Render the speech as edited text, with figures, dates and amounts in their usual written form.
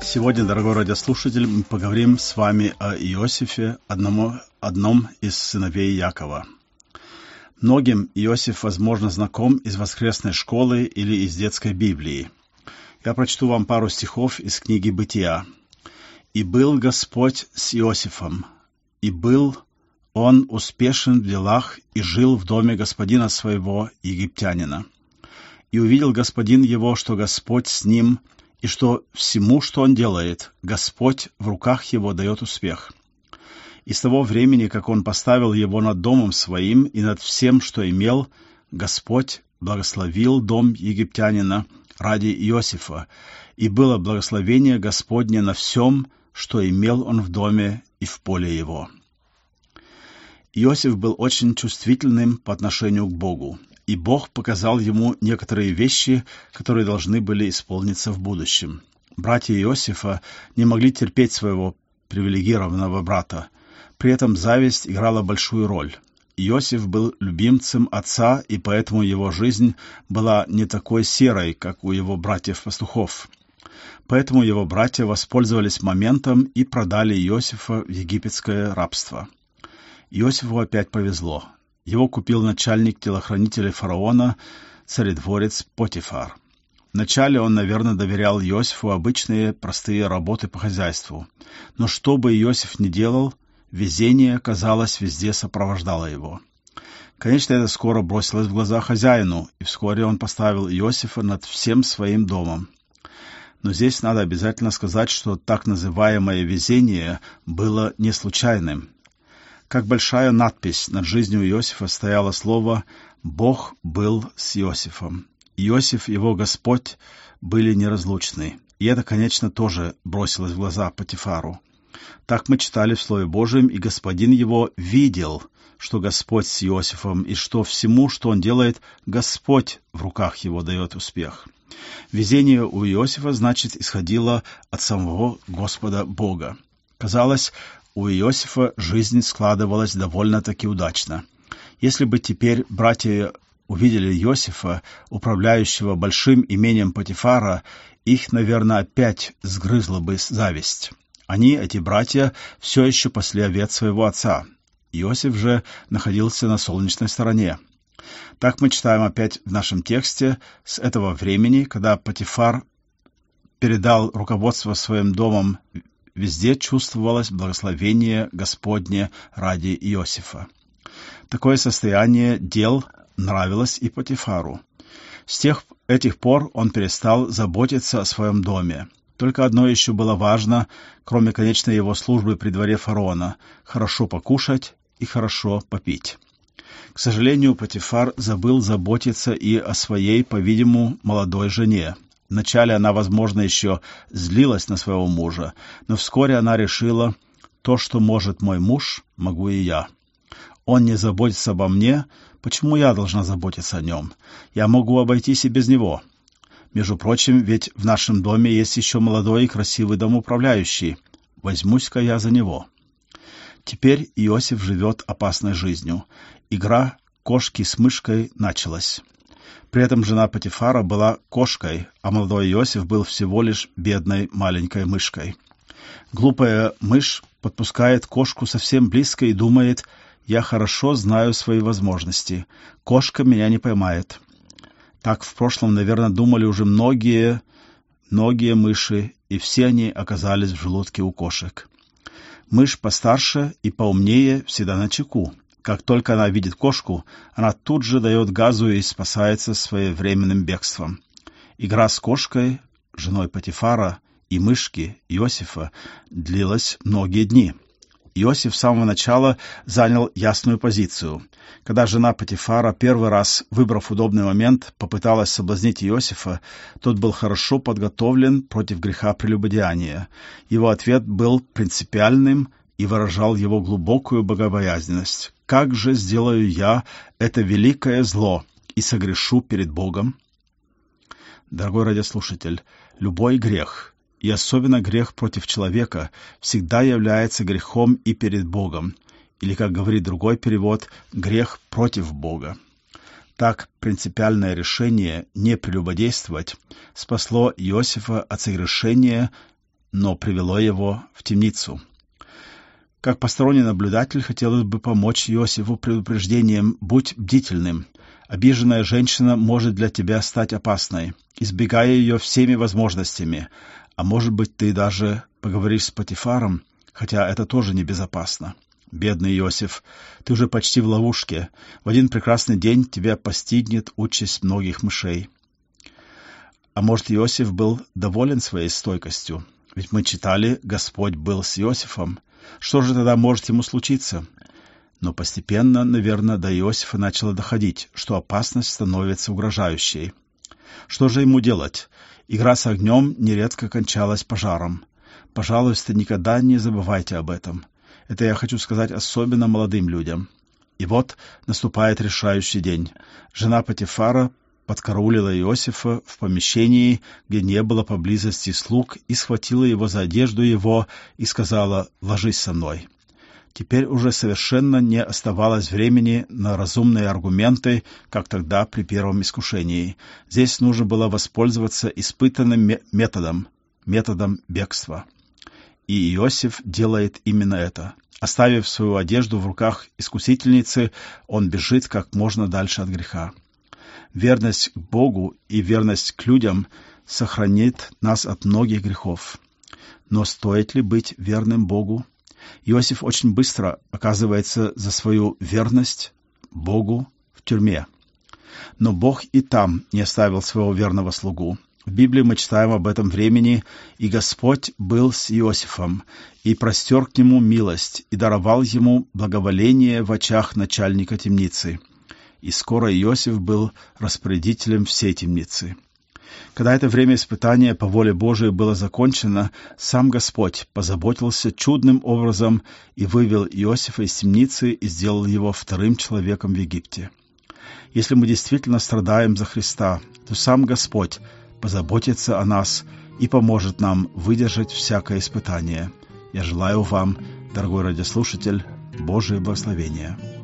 Сегодня, дорогой радиослушатель, мы поговорим с вами о Иосифе, одном из сыновей Якова. Многим Иосиф, возможно, знаком из воскресной школы или из детской Библии. Я прочту вам пару стихов из книги «Бытия». «И был Господь с Иосифом, и был он успешен в делах, и жил в доме господина своего, египтянина. И увидел господин его, что Господь с ним, и что всему, что он делает, Господь в руках его дает успех. И с того времени, как он поставил его над домом своим и над всем, что имел, Господь благословил дом египтянина ради Иосифа, и было благословение Господне на всем, что имел он в доме и в поле его». Иосиф был очень чувствительным по отношению к Богу, и Бог показал ему некоторые вещи, которые должны были исполниться в будущем. Братья Иосифа не могли терпеть своего привилегированного брата. При этом зависть играла большую роль. Иосиф был любимцем отца, и поэтому его жизнь была не такой серой, как у его братьев-пастухов. Поэтому его братья воспользовались моментом и продали Иосифа в египетское рабство. Иосифу опять повезло. Его купил начальник телохранителей фараона, царедворец Потифар. Вначале он, наверное, доверял Иосифу обычные простые работы по хозяйству. Но что бы Иосиф ни делал, везение, казалось, везде сопровождало его. Конечно, это скоро бросилось в глаза хозяину, и вскоре он поставил Иосифа над всем своим домом. Но здесь надо обязательно сказать, что так называемое везение было не случайным. Как большая надпись над жизнью Иосифа стояло слово «Бог был с Иосифом». Иосиф и его Господь были неразлучны. И это, конечно, тоже бросилось в глаза Потифару. Так мы читали в Слове Божьем, и господин его видел, что Господь с Иосифом, и что всему, что он делает, Господь в руках его дает успех. Везение у Иосифа, значит, исходило от самого Господа Бога. Казалось, у Иосифа жизнь складывалась довольно-таки удачно. Если бы теперь братья увидели Иосифа, управляющего большим имением Потифара, их, наверное, опять сгрызла бы зависть. Они, эти братья, все еще пасли овец своего отца. Иосиф же находился на солнечной стороне. Так мы читаем опять в нашем тексте с этого времени, когда Потифар передал руководство своим домом. Везде чувствовалось благословение Господне ради Иосифа. Такое состояние дел нравилось и Потифару. С этих пор он перестал заботиться о своем доме. Только одно еще было важно, кроме конечной его службы при дворе фараона – хорошо покушать и хорошо попить. К сожалению, Потифар забыл заботиться и о своей, по-видимому, молодой жене. Вначале она, возможно, еще злилась на своего мужа, но вскоре она решила: «То, что может мой муж, могу и я. Он не заботится обо мне, почему я должна заботиться о нем? Я могу обойтись и без него. Между прочим, ведь в нашем доме есть еще молодой и красивый домоуправляющий. Возьмусь-ка я за него». Теперь Иосиф живет опасной жизнью. Игра кошки с мышкой началась. При этом жена Потифара была кошкой, а молодой Иосиф был всего лишь бедной маленькой мышкой. Глупая мышь подпускает кошку совсем близко и думает: «Я хорошо знаю свои возможности. Кошка меня не поймает». Так в прошлом, наверное, думали уже многие мыши, и все они оказались в желудке у кошек. Мышь постарше и поумнее всегда начеку. Как только она видит кошку, она тут же дает газу и спасается своевременным бегством. Игра с кошкой, женой Потифара, и мышки Иосифа длилась многие дни. Иосиф с самого начала занял ясную позицию. Когда жена Потифара, первый раз, выбрав удобный момент, попыталась соблазнить Иосифа, тот был хорошо подготовлен против греха прелюбодеяния. Его ответ был принципиальным и выражал его глубокую богобоязненность. «Как же сделаю я это великое зло и согрешу перед Богом?» Дорогой радиослушатель, любой грех, и особенно грех против человека, всегда является грехом и перед Богом, или, как говорит другой перевод, грех против Бога. Так принципиальное решение не прелюбодействовать спасло Иосифа от согрешения но привело его в темницу. Как посторонний наблюдатель хотелось бы помочь Иосифу предупреждением: будь бдительным. Обиженная женщина может для тебя стать опасной, избегая ее всеми возможностями. А может быть, ты даже поговоришь с Потифаром, хотя это тоже небезопасно. Бедный Иосиф, ты уже почти в ловушке. В один прекрасный день тебя постигнет участь многих мышей. А может, Иосиф был доволен своей стойкостью? Ведь мы читали, Господь был с Иосифом. Что же тогда может ему случиться? Но постепенно, наверное, до Иосифа начало доходить, что опасность становится угрожающей. Что же ему делать? Игра с огнем нередко кончалась пожаром. Пожалуйста, никогда не забывайте об этом. Это я хочу сказать особенно молодым людям. И вот наступает решающий день. Жена Потифара подкараулила Иосифа в помещении, где не было поблизости слуг, и схватила его за одежду его и сказала: «Ложись со мной». Теперь уже совершенно не оставалось времени на разумные аргументы, как тогда при первом искушении. Здесь нужно было воспользоваться испытанным методом бегства. И Иосиф делает именно это. Оставив свою одежду в руках искусительницы, он бежит как можно дальше от греха. Верность к Богу и верность к людям сохранит нас от многих грехов. Но стоит ли быть верным Богу? Иосиф очень быстро оказывается за свою верность Богу в тюрьме. Но Бог и там не оставил своего верного слугу. В Библии мы читаем об этом времени: «И Господь был с Иосифом, и простер к нему милость, и даровал ему благоволение в очах начальника темницы». И скоро Иосиф был распорядителем всей темницы. Когда это время испытания по воле Божией было закончено, сам Господь позаботился чудным образом и вывел Иосифа из темницы и сделал его вторым человеком в Египте. Если мы действительно страдаем за Христа, то сам Господь позаботится о нас и поможет нам выдержать всякое испытание. Я желаю вам, дорогой радиослушатель, Божие благословения.